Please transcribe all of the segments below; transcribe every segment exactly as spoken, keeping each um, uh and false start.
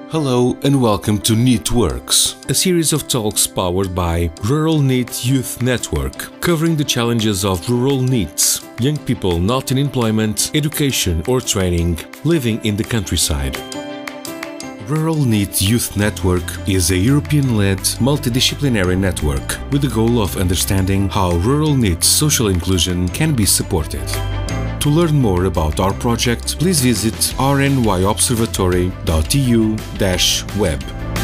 Hello and welcome to NEETworks, a series of talks powered by Rural NEET Youth Network, covering the challenges of rural NEETs, young people not in employment, education or training, living in the countryside. Rural NEET Youth Network is a European-led multidisciplinary network with the goal of understanding how rural NEET social inclusion can be supported. To learn more about our project, please visit r n y observatory dot e u dash web.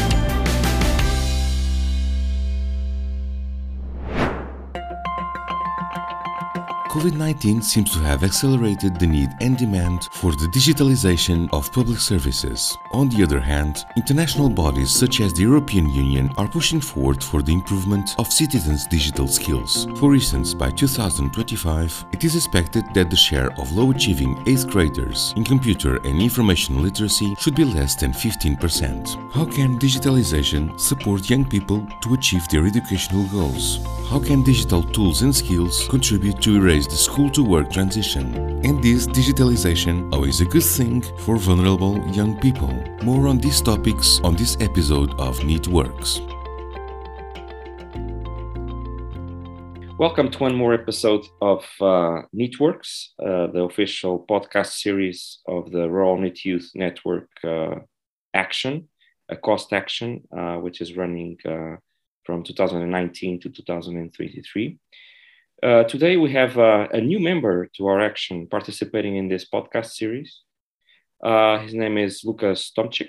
COVID nineteen seems to have accelerated the need and demand for the digitalization of public services. On the other hand, international bodies such as the European Union are pushing forward for the improvement of citizens' digital skills. For instance, by two thousand twenty-five, it is expected that the share of low-achieving eighth graders in computer and information literacy should be less than fifteen percent. How can digitalization support young people to achieve their educational goals? How can digital tools and skills contribute to erase the school-to-work transition? And is digitalization always a good thing for vulnerable young people? More on these topics on this episode of NEETworks. Welcome to one more episode of uh, NEETworks, uh, the official podcast series of the Rural NEET Youth Network uh, Action, a cost action, uh, which is running uh, from two thousand nineteen to two thousand twenty-three. Uh, today we have uh, a new member to our action participating in this podcast series. Uh, his name is Lukasz Tomczyk.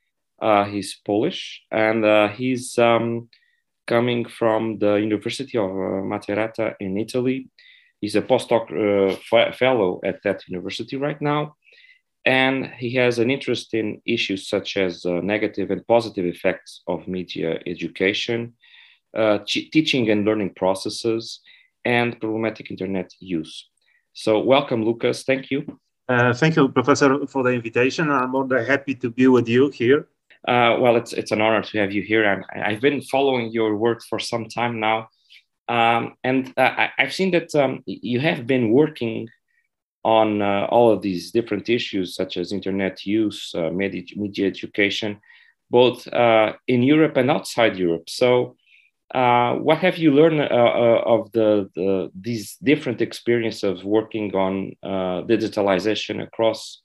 Uh, he's Polish and uh, he's um, coming from the University of uh, Macerata in Italy. He's a postdoc uh, f- fellow at that university right now. And he has an interest in issues such as uh, negative and positive effects of media education, uh, ch- teaching and learning processes, and problematic internet use. So welcome, Lukasz. Thank you. Uh, thank you, Professor, for the invitation. I'm more than happy to be with you here. Uh, well, it's it's an honor to have you here. I'm, I've been following your work for some time now. Um, and uh, I, I've seen that um, you have been working on uh, all of these different issues, such as internet use, uh, media, media education, both uh, in Europe and outside Europe. So uh, what have you learned uh, uh, of the, the these different experiences of working on uh, digitalization across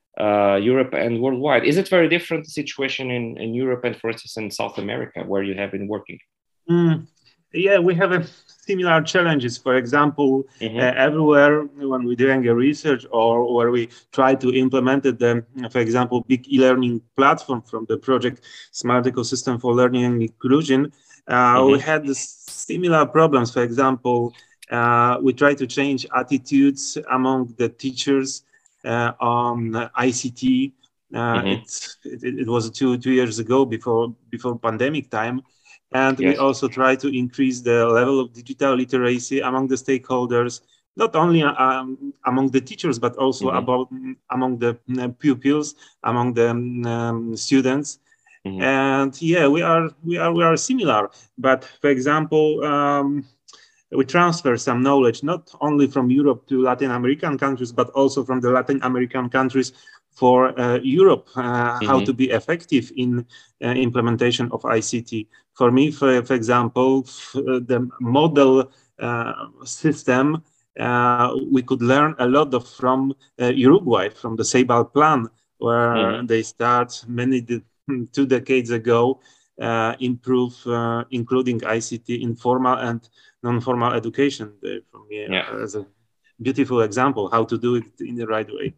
uh, Europe and worldwide? Is it very different situation in, in Europe and, for instance, in South America, where you have been working? Mm, yeah, we have a similar challenges. For example, mm-hmm. uh, everywhere when we're doing a research or where we try to implement it, the, for example, big e-learning platform from the project Smart Ecosystem for Learning and Inclusion, uh, mm-hmm. we had similar problems. For example, uh, we try to change attitudes among the teachers uh, on I C T. Uh, mm-hmm. it, it was two two years ago before before pandemic time. And yes. we also try to increase the level of digital literacy among the stakeholders, not only um, among the teachers, but also mm-hmm. about among the uh, pupils, among the um, students. Mm-hmm. And yeah, we are we are we are similar. But for example, um, we transfer some knowledge not only from Europe to Latin American countries, but also from the Latin American countries for uh, Europe, uh, mm-hmm. how to be effective in uh, implementation of I C T. For me, for, for example, f- the model uh, system, uh, we could learn a lot of from uh, Uruguay, from the Ceibal plan, where mm-hmm. they start many, de- two decades ago, uh, improve, uh, including I C T in formal and non-formal education. Uh, for me, yeah. uh, as a beautiful example, how to do it in the right way.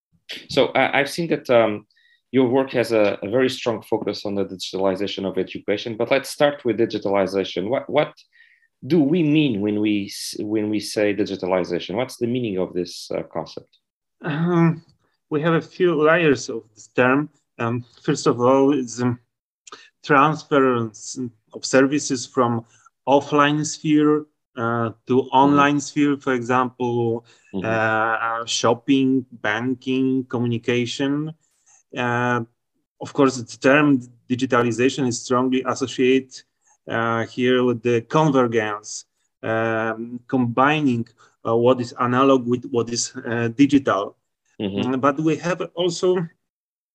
So uh, I've seen that um, your work has a, a very strong focus on the digitalization of education. But let's start with digitalization. What what do we mean when we when we say digitalization? What's the meaning of this uh, concept? Um, we have a few layers of this term. Um, first of all, it's um, transference of services from offline sphere Uh, to online mm-hmm. sphere, for example, mm-hmm. uh, shopping, banking, communication. Uh, of course, the term digitalization is strongly associated uh, here with the convergence, um, combining uh, what is analog with what is uh, digital. Mm-hmm. Uh, but we have also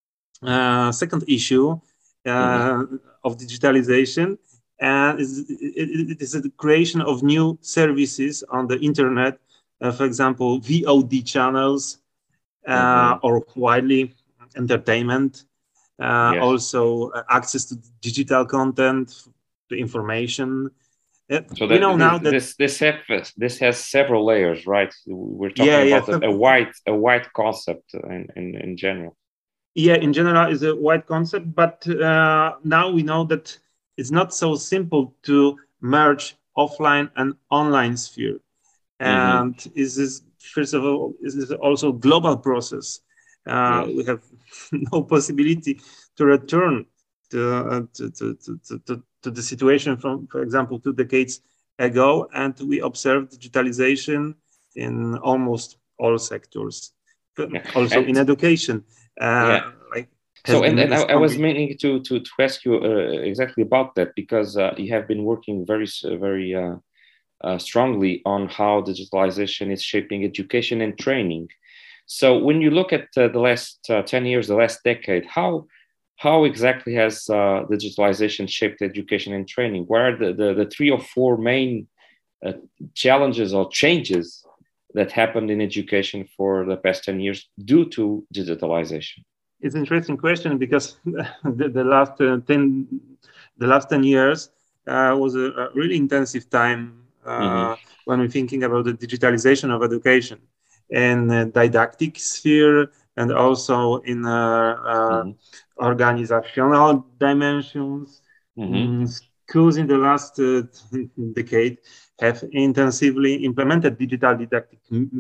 uh, second issue uh, mm-hmm. of digitalization, and it, it, it is the creation of new services on the internet, uh, for example, V O D channels uh, mm-hmm. or widely entertainment, uh, yes. also uh, access to digital content, to information. Uh, so that, know this, now that this this has, this has several layers, right? We're talking yeah, about yeah. a, a wide a wide concept in, in, in general. Yeah, in general, is a wide concept, but uh, now we know that it's not so simple to merge offline and online sphere. And mm-hmm. is this, first of all, is this also a global process? Uh, yes. We have no possibility to return to, uh, to, to, to, to, to the situation from, for example, two decades ago. And we observe digitalization in almost all sectors, yeah. also and in education. Uh, yeah. like so, and, and I, I was meaning to, to, to ask you uh, exactly about that, because uh, you have been working very, very uh, uh, strongly on how digitalization is shaping education and training. So when you look at uh, the last uh, ten years, the last decade, how how exactly has uh, digitalization shaped education and training? What are the, the, the three or four main uh, challenges or changes that happened in education for the past ten years due to digitalization? It's an interesting question, because the, the last uh, ten the last ten years uh, was a, a really intensive time uh, mm-hmm. when we're thinking about the digitalization of education in uh, didactic sphere and also in uh, uh, mm-hmm. organizational dimensions. Mm-hmm. Schools in the last uh, decade have intensively implemented digital didactic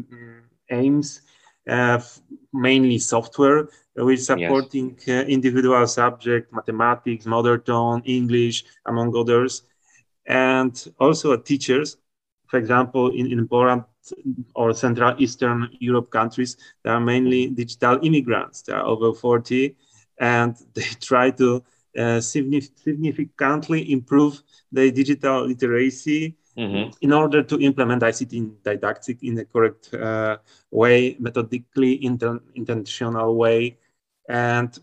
aims, uh, mainly software, which supporting yes. uh, individual subject, mathematics, mother tongue, English, among others. And also teachers, for example, in, in Poland or Central Eastern Europe countries, there are mainly digital immigrants. They are over forty, and they try to uh, significantly improve their digital literacy mm-hmm. in order to implement I C T in didactic in the correct uh, way, methodically, inter intentional way. And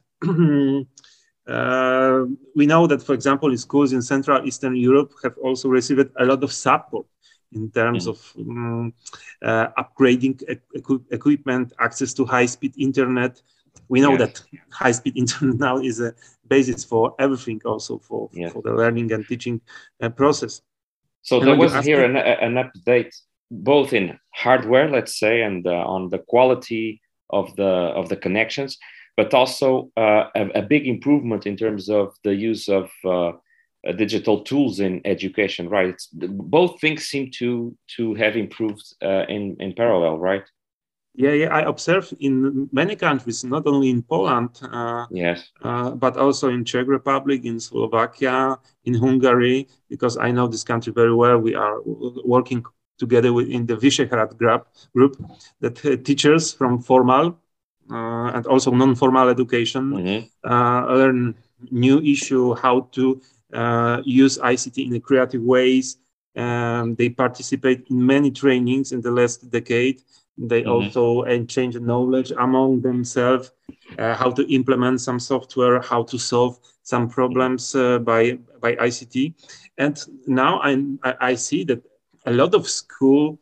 uh, we know that, for example, schools in Central Eastern Europe have also received a lot of support in terms mm. of um, uh, upgrading equi equipment, access to high-speed internet. We know yes. that high-speed internet now is a basis for everything, also for, yes. for the learning and teaching uh, process. So and there was here an, an update, both in hardware, let's say, and uh, on the quality of the of the connections, but also uh, a, a big improvement in terms of the use of uh, Uh, digital tools in education, right? It's, both things seem to to have improved uh, in in parallel, right? Yeah, yeah. I observe in many countries, not only in Poland, uh, yes, uh, but also in Czech Republic, in Slovakia, in Hungary, because I know this country very well. We are working together with in the Visegrad group, group that uh, teachers from formal uh, and also non-formal education mm-hmm. uh, learn new issue, how to Uh, use I C T in a creative ways. Um, they participate in many trainings in the last decade. They mm-hmm. also exchange knowledge among themselves, uh, how to implement some software, how to solve some problems uh, by by I C T. And now I, I see that a lot of school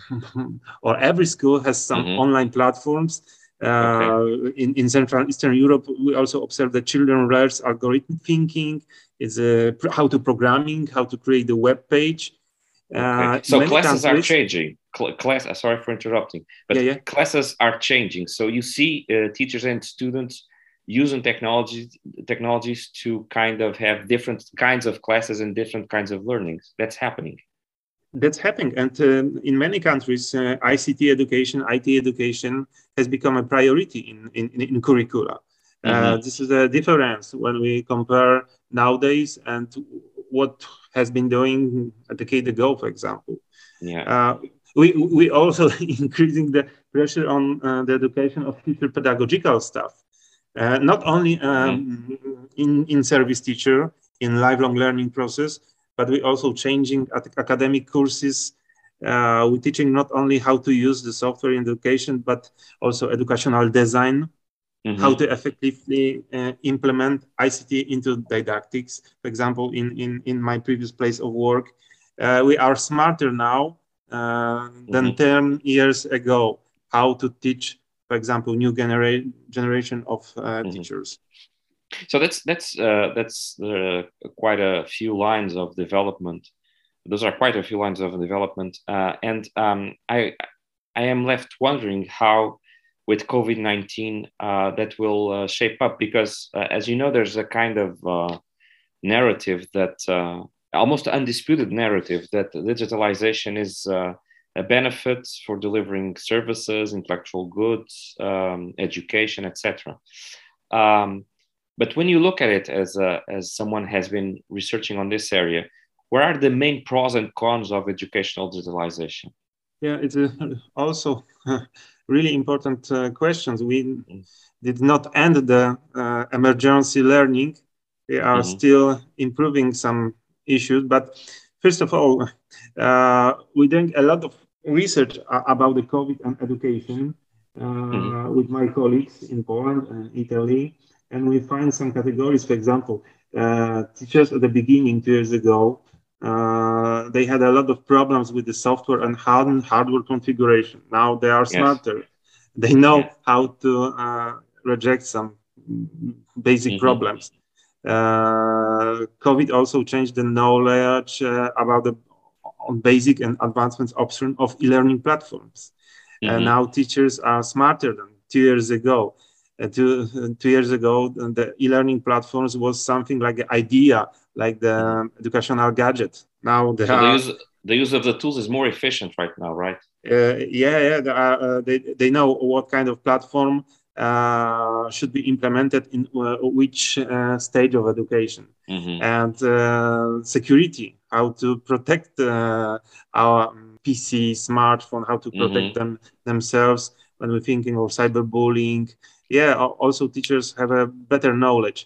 or every school has some mm-hmm. online platforms. Uh, okay. in, in Central and Eastern Europe, we also observe that children learn algorithmic thinking, is uh, how to programming, how to create the web page. Uh, okay. So classes are changing. Cl class, uh, sorry for interrupting, but yeah, yeah. classes are changing. So you see uh, teachers and students using technologies technologies to kind of have different kinds of classes and different kinds of learnings. That's happening. That's happening, and uh, in many countries, uh, I C T education, I T education has become a priority in in, in curricula. Mm-hmm. uh, this is a difference when we compare nowadays and what has been doing a decade ago, for example. Yeah. Uh, we we also increasing the pressure on uh, the education of future pedagogical staff, uh, not only um, mm-hmm. in in service teacher in lifelong learning process. But we also changing academic courses. Uh, we're teaching not only how to use the software in education, but also educational design. mm-hmm. how to effectively uh, implement I C T into didactics. For example, in, in, in my previous place of work, uh, we are smarter now uh, than mm-hmm. ten years ago, how to teach, for example, new genera- generation of uh, mm-hmm. teachers. So that's that's uh, that's uh, quite a few lines of development. Those are quite a few lines of development, uh, and um, I I am left wondering how, with COVID nineteen, uh, that will uh, shape up, because uh, as you know, there's a kind of uh, narrative that uh, almost undisputed narrative that digitalization is uh, a benefit for delivering services, intellectual goods, um, education, et cetera. Um, but when you look at it as a, as someone has been researching on this area, what are the main pros and cons of educational digitalization? Yeah, it's a, also really important uh, questions. We mm-hmm. did not end the uh, emergency learning. We are mm-hmm. still improving some issues. But first of all, uh, we're doing a lot of research about the COVID and education uh, mm-hmm. with my colleagues in Poland and Italy. And we find some categories, for example, uh, teachers at the beginning, two years ago, uh, they had a lot of problems with the software and hard- hardware configuration. Now they are smarter. Yes. They know yeah. how to uh, reject some basic mm-hmm. problems. Uh, COVID also changed the knowledge uh, about the on basic and advancement option of e-learning platforms. Mm-hmm. And now teachers are smarter than two years ago. Uh, two, uh, two years ago, the e-learning platforms was something like an idea, like the mm-hmm. educational gadget. Now they so are, the use the use of the tools is more efficient right now, right? Uh, yeah, yeah. They, are, uh, they they know what kind of platform uh, should be implemented in uh, which uh, stage of education, mm-hmm. and uh, security, how to protect uh, our P C, smartphone, how to protect mm-hmm. them themselves when we're thinking of cyberbullying. Yeah, also teachers have a better knowledge.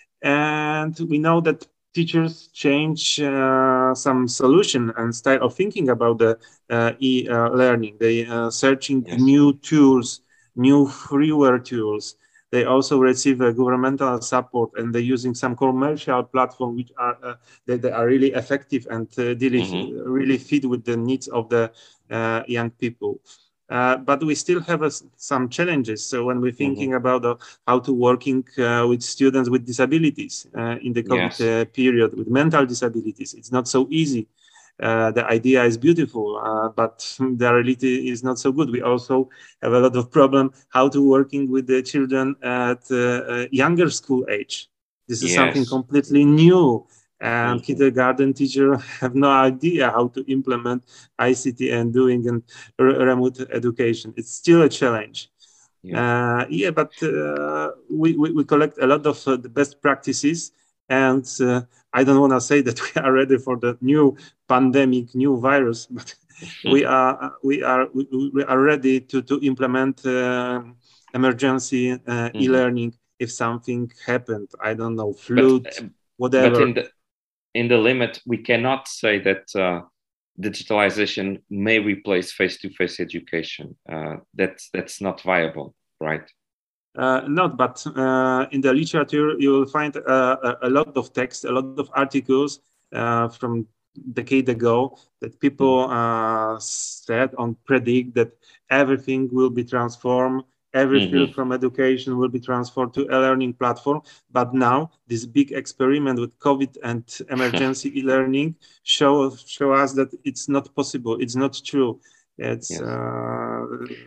And we know that teachers change uh, some solution and style of thinking about the uh, e-learning. They are uh, searching yes. new tools, new freeware tools. They also receive a governmental support, and they're using some commercial platform which are uh, they, they are really effective and uh, really, mm-hmm. really fit with the needs of the uh, young people. Uh, but we still have uh, some challenges. So when we're thinking mm-hmm. about uh, how to working uh, with students with disabilities uh, in the COVID yes. uh, period, with mental disabilities, it's not so easy. Uh, the idea is beautiful, uh, but the reality is not so good. We also have a lot of problem how to working with the children at uh, younger school age. This is yes. something completely new. And mm-hmm. kindergarten teachers have no idea how to implement I C T and doing an r- remote education. It's still a challenge. Yeah, uh, yeah but uh, we, we, we collect a lot of uh, the best practices. And uh, I don't want to say that we are ready for the new pandemic, new virus, but mm-hmm. we are we are we, we are ready to to implement uh, emergency uh, mm-hmm. e-learning if something happened. I don't know, flood, but, uh, whatever. But in the- In the limit, we cannot say that uh, digitalization may replace face-to-face education. Uh, that's that's not viable, right? Uh, not, but uh, in the literature, you will find uh, a, a lot of text, a lot of articles uh, from decade ago that people uh, said and predict that everything will be transformed. Every mm-hmm. field from education will be transferred to a learning platform. But now this big experiment with COVID and emergency e-learning show, show us that it's not possible. It's not true. It's yes. uh,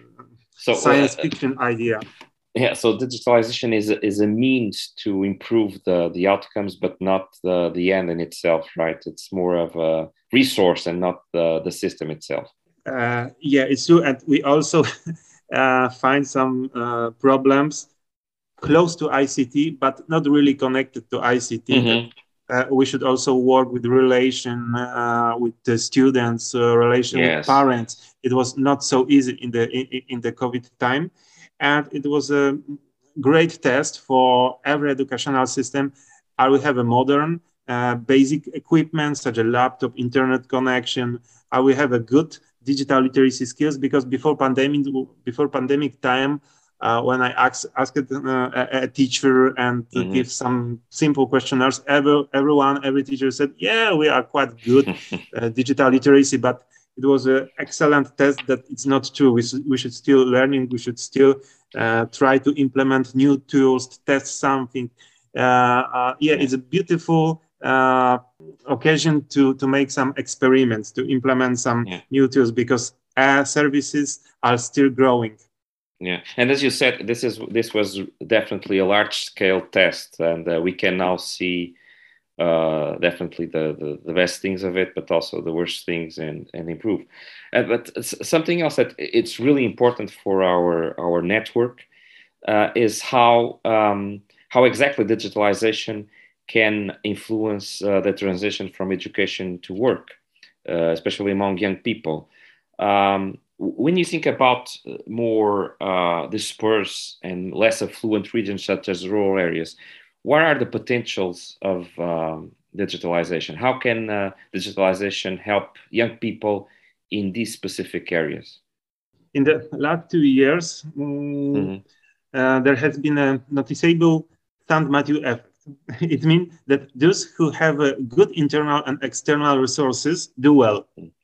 so, science uh, fiction idea. Yeah, so digitalization is a, is a means to improve the, the outcomes, but not the, the end in itself, right? It's more of a resource and not the, the system itself. Uh, yeah, it's true. And we also... Uh, find some uh, problems close to I C T, but not really connected to I C T. Mm-hmm. Uh, we should also work with relation uh, with the students, uh, relation yes. with parents. It was not so easy in the in, in the COVID time, and it was a great test for every educational system. I will have a modern uh, basic equipment such as a laptop, internet connection. I will have a good digital literacy skills, because before pandemic, before pandemic time, uh, when I ask, asked uh, a, a teacher and mm-hmm. give some simple questionnaires, every, everyone, every teacher said, yeah, we are quite good uh, digital literacy, but it was an excellent test that it's not true. We, we should still learning, we should still uh, try to implement new tools, to test something. Uh, uh, yeah, yeah, it's a beautiful uh, occasion to, to make some experiments, to implement some yeah. new tools, because uh, services are still growing. Yeah, and as you said, this is this was definitely a large-scale test, and uh, we can now see uh, definitely the, the the best things of it, but also the worst things, and and improve. Uh, but something else that it's really important for our our network uh, is how um, how exactly digitalization can influence uh, the transition from education to work, uh, especially among young people. Um, when you think about more uh, dispersed and less affluent regions such as rural areas, what are the potentials of um, digitalization? How can uh, digitalization help young people in these specific areas? In the last two years, um, mm-hmm. uh, there has been a noticeable Saint Matthew effect. It means that those who have a good internal and external resources do well.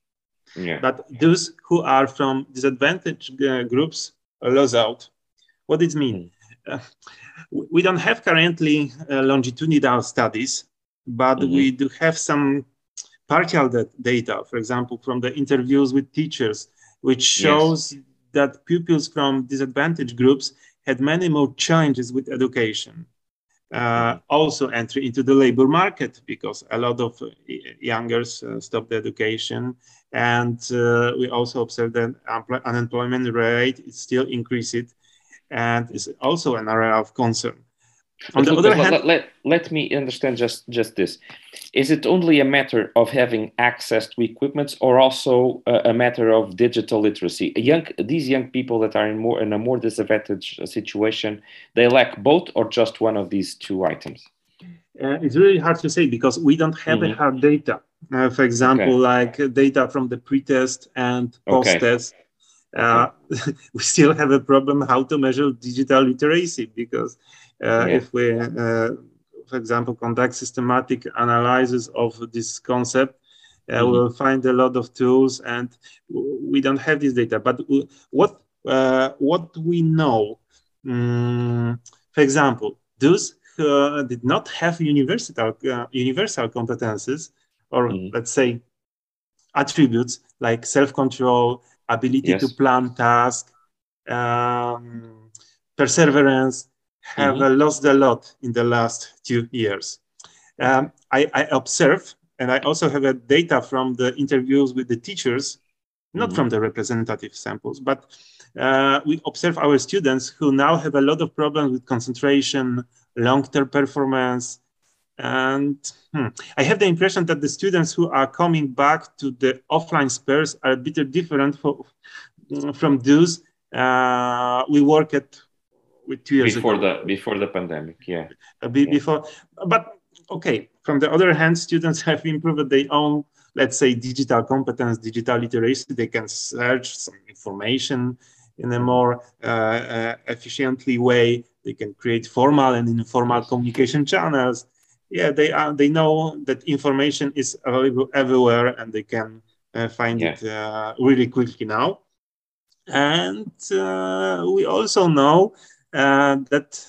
Yeah. But those who are from disadvantaged uh, groups lose out. What does it mean? Mm. Uh, we don't have currently uh, longitudinal studies, but mm-hmm. we do have some partial data, for example, from the interviews with teachers, which shows yes. that pupils from disadvantaged groups had many more challenges with education. Uh, mm-hmm. Also entry into the labor market, because a lot of youngers uh, stopped education, and uh, we also observed that unemployment rate is still increasing, and is also an area of concern. On the other hand, let, let, let me understand just, just this. Is it only a matter of having access to equipment, or also a, a matter of digital literacy? Young, these young people that are in more in a more disadvantaged situation, they lack both, or just one of these two items? Uh, it's really hard to say, because we don't have mm-hmm. a hard data. Uh, for example, okay. like data from the pre-test and post-test. Okay. Uh, okay. We still have a problem how to measure digital literacy, because uh, yeah. if we, uh, for example, conduct systematic analysis of this concept, uh, mm-hmm. we'll find a lot of tools, and we don't have this data. But what uh, what we know, um, for example, those who uh, did not have universal uh, universal competences, or mm-hmm. let's say attributes like self-control, ability yes. to plan tasks, um, perseverance, have mm-hmm. lost a lot in the last two years. Um, I, I observe, and I also have a data from the interviews with the teachers, not mm-hmm. from the representative samples, but uh, we observe our students who now have a lot of problems with concentration, long-term performance. And hmm, I have the impression that the students who are coming back to the offline spheres are a bit different for, from those uh, we worked at with two years before ago. the before the pandemic, yeah. A bit yeah. before, but okay. From the other hand, students have improved their own, let's say, digital competence, digital literacy. They can search some information in a more uh, uh, efficiently way. They can create formal and informal communication channels. Yeah, they are. They know that information is available everywhere, and they can uh, find yeah. it uh, really quickly now. And uh, we also know uh, that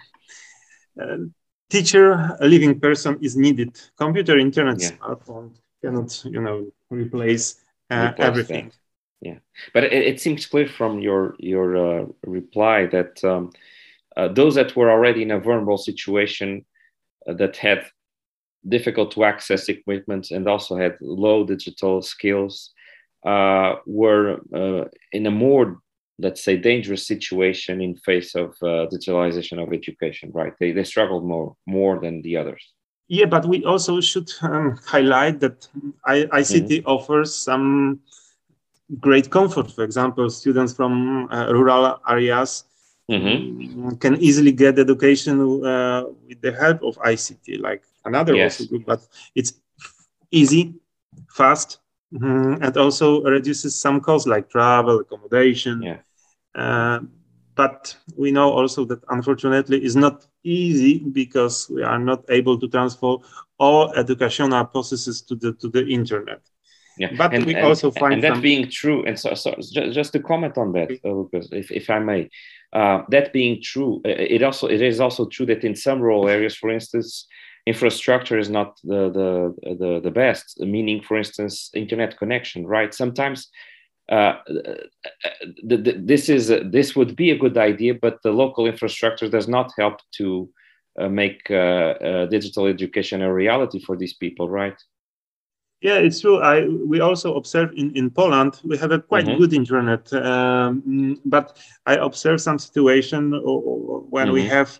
uh, teacher, a living person, is needed. Computer, internet, yeah. smartphone cannot, you know, replace, uh, replace everything. That. Yeah, but it, it seems clear from your your uh, reply that um, uh, those that were already in a vulnerable situation, uh, that had difficult to access equipment and also had low digital skills, uh, were uh, in a more, let's say, dangerous situation in face of uh, digitalization of education, right? They they struggled more more than the others. Yeah, but we also should um, highlight that I C T mm-hmm. offers some great comfort. For example, students from uh, rural areas mm-hmm. can easily get education uh, with the help of I C T, like another yes. also group, but it's easy, fast, mm-hmm, and also reduces some costs like travel, accommodation. Yeah. Uh, but we know also that unfortunately it's not easy because we are not able to transfer all educational processes to the to the internet. Yeah, but and, we and, also find and that some... being true, and so, so just, just to comment on that, uh, Lucas, if, if I may, uh, that being true, it also it is also true that in some rural areas, for instance, infrastructure is not the the the, the best. Meaning, for instance, internet connection, right? Sometimes uh, the, the, this is a, this would be a good idea, but the local infrastructure does not help to uh, make uh, uh, digital education a reality for these people, right? Yeah, it's true. I we also observe in, in Poland we have a quite mm-hmm. good internet, um, but I observe some situation when mm-hmm. we have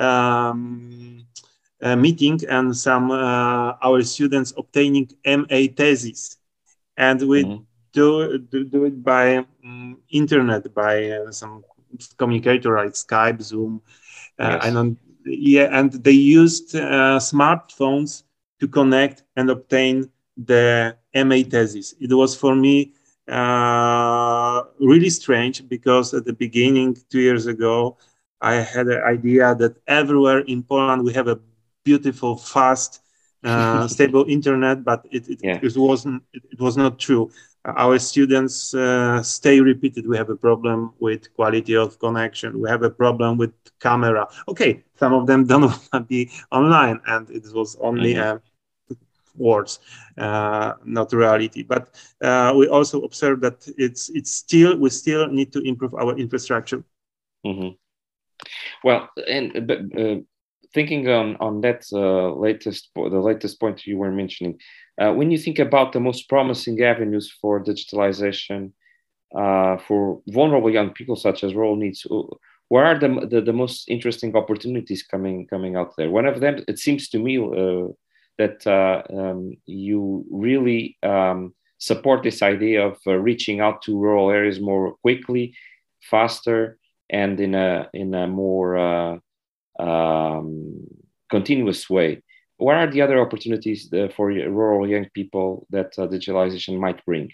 um, a meeting and some uh, our students obtaining M A thesis, and we mm-hmm. do, do do it by um, internet, by uh, some communicator like Skype, Zoom, uh, yes. and yeah, and they used uh, smartphones to connect and obtain the M A thesis. It was for me uh, really strange because at the beginning, two years ago, I had an idea that everywhere in Poland we have a beautiful, fast, uh, stable internet, but it, it, yeah. it wasn't. It, it was not true. Uh, our students uh, stay repeated. We have a problem with quality of connection. We have a problem with camera. Okay, some of them don't want to be online, and it was only mm-hmm. a words, uh, not reality. But uh, we also observe that it's it's still we still need to improve our infrastructure. Mm-hmm. Well, and but, uh, thinking on on that uh, latest the latest point you were mentioning, uh, when you think about the most promising avenues for digitalization uh, for vulnerable young people such as rural needs, where are the, the the most interesting opportunities coming coming out there? One of them, it seems to me. Uh, that uh, um, you really um, support this idea of uh, reaching out to rural areas more quickly, faster, and in a in a more uh, um, continuous way. What are the other opportunities uh, for rural young people that uh, digitalization might bring?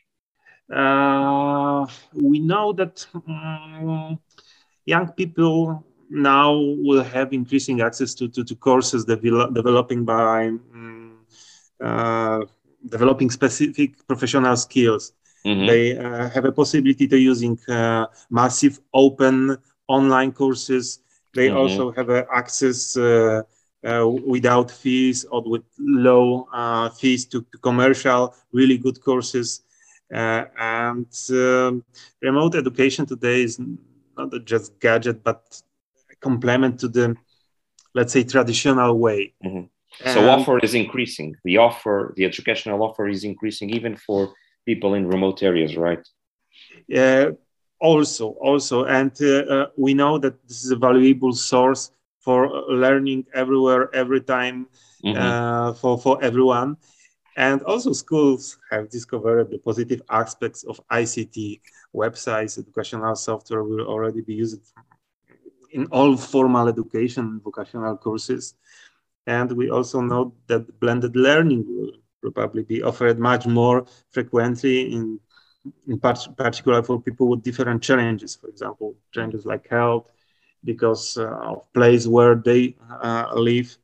Uh, we know that um, young people now will have increasing access to, to, to courses develop, developing by um, uh, developing specific professional skills. Mm-hmm. They uh, have a possibility to using uh, massive open online courses. They mm-hmm. also have uh, access uh, uh, without fees or with low uh, fees to, to commercial, really good courses. Uh, and um, remote education today is not just gadget, but complement to the, let's say, traditional way. Mm-hmm. So um, offer is increasing. The offer, the educational offer is increasing even for people in remote areas, right? Uh, also, also, and uh, uh, we know that this is a valuable source for learning everywhere, every time, mm-hmm. uh, for, for everyone. And also schools have discovered the positive aspects of I C T. Websites, educational software will already be used in all formal education, vocational courses. And we also know that blended learning will probably be offered much more frequently, in, in part, particular for people with different challenges, for example, challenges like health, because uh, of place where they uh, live.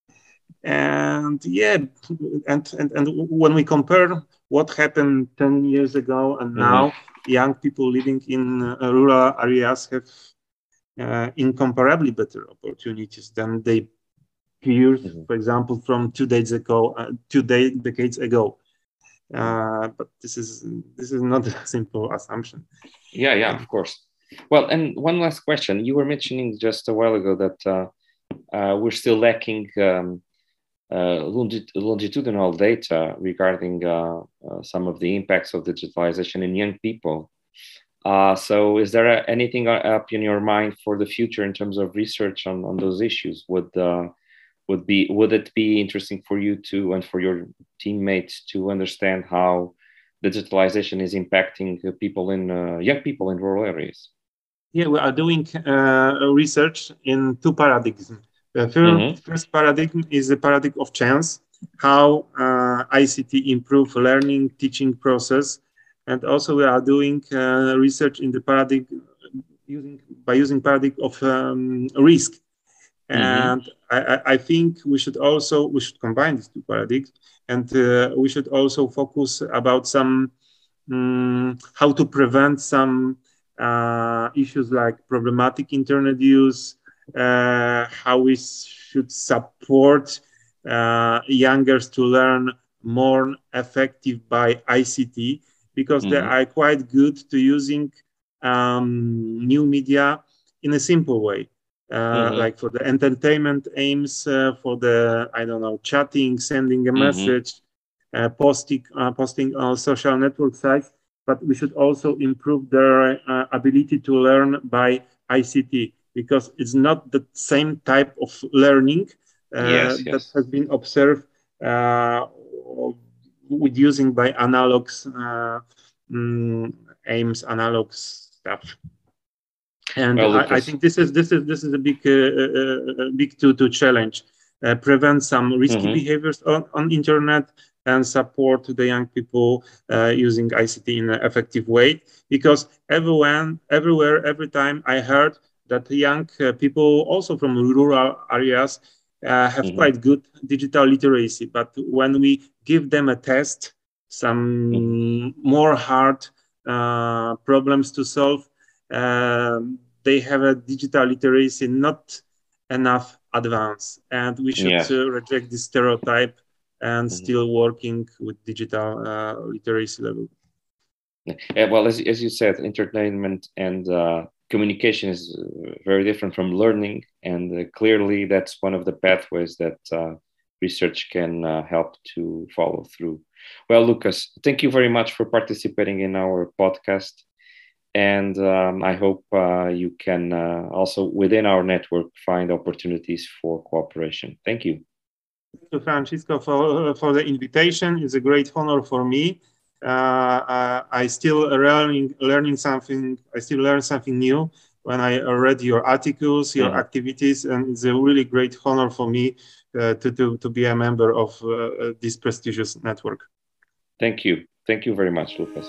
And yeah, and, and, and when we compare what happened ten years ago and now, mm-hmm. young people living in uh, rural areas have uh, incomparably better opportunities than they peers, mm-hmm. for example, from two decades ago. Uh, two de- decades ago, uh, but this is this is not a simple assumption. Yeah, yeah, of course. Well, and one last question: you were mentioning just a while ago that uh, uh, we're still lacking Um, Uh, longitudinal data regarding uh, uh, some of the impacts of digitalization in young people. Uh, so is there a, anything up in your mind for the future in terms of research on, on those issues? Would uh, would be would it be interesting for you to and for your teammates to understand how digitalization is impacting people in uh, young people in rural areas? Yeah, we are doing uh, research in two paradigms. The first, mm-hmm. first paradigm is the paradigm of chance, how uh, I C T improve learning, teaching process. And also we are doing uh, research in the paradigm using by using paradigm of um, risk. And mm-hmm. I, I think we should also we should combine these two paradigms, and uh, we should also focus about some um, how to prevent some uh, issues like problematic internet use, uh, how we should support uh, youngers to learn more effective by I C T, because mm-hmm. they are quite good to using um, new media in a simple way. Uh, mm-hmm. Like for the entertainment aims, uh, for the, I don't know, chatting, sending a mm-hmm. message, uh, posting, uh, posting on social network sites. But we should also improve their uh, ability to learn by I C T, because it's not the same type of learning uh, yes, yes. that has been observed uh, with using by analogs, uh, um, aims, analog stuff. And well, I, I think this is this is this is a big uh, uh, big to to challenge, uh, prevent some risky mm-hmm. behaviors on, on internet, and support the young people uh, using I C T in an effective way. Because everyone, everywhere, every time I heard that the young uh, people, also from rural areas, uh, have mm-hmm. quite good digital literacy. But when we give them a test, some mm-hmm. more hard uh, problems to solve, Um, they have a digital literacy not enough advanced, and we should yeah. uh, reject this stereotype and mm-hmm. still working with digital uh, literacy level. Yeah, well, as, as you said, entertainment and uh, communication is very different from learning, and uh, clearly that's one of the pathways that uh, research can uh, help to follow through. Well, Lucas, thank you very much for participating in our podcast. And um, I hope uh, you can uh, also within our network find opportunities for cooperation. Thank you. Thank you, Francisco, for, for the invitation. It's a great honor for me. Uh, uh, I still learning learning something. I still learn something new when I read your articles, your mm-hmm. activities, and it's a really great honor for me uh, to, to to be a member of uh, this prestigious network. Thank you. Thank you very much, Lucas.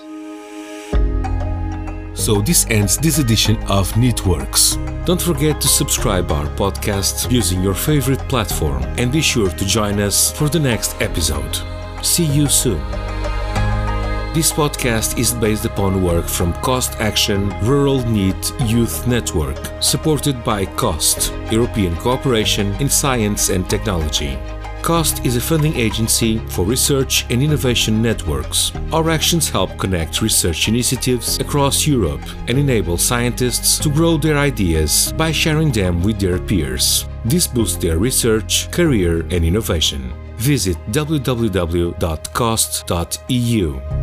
So this ends this edition of Networks. Don't forget to subscribe our podcast using your favorite platform, and be sure to join us for the next episode. See you soon. This podcast is based upon work from Cost Action Rural Need Youth Network, supported by COST, European Cooperation in Science and Technology. COST is a funding agency for research and innovation networks. Our actions help connect research initiatives across Europe and enable scientists to grow their ideas by sharing them with their peers. This boosts their research, career, and innovation. Visit w w w dot cost dot e u.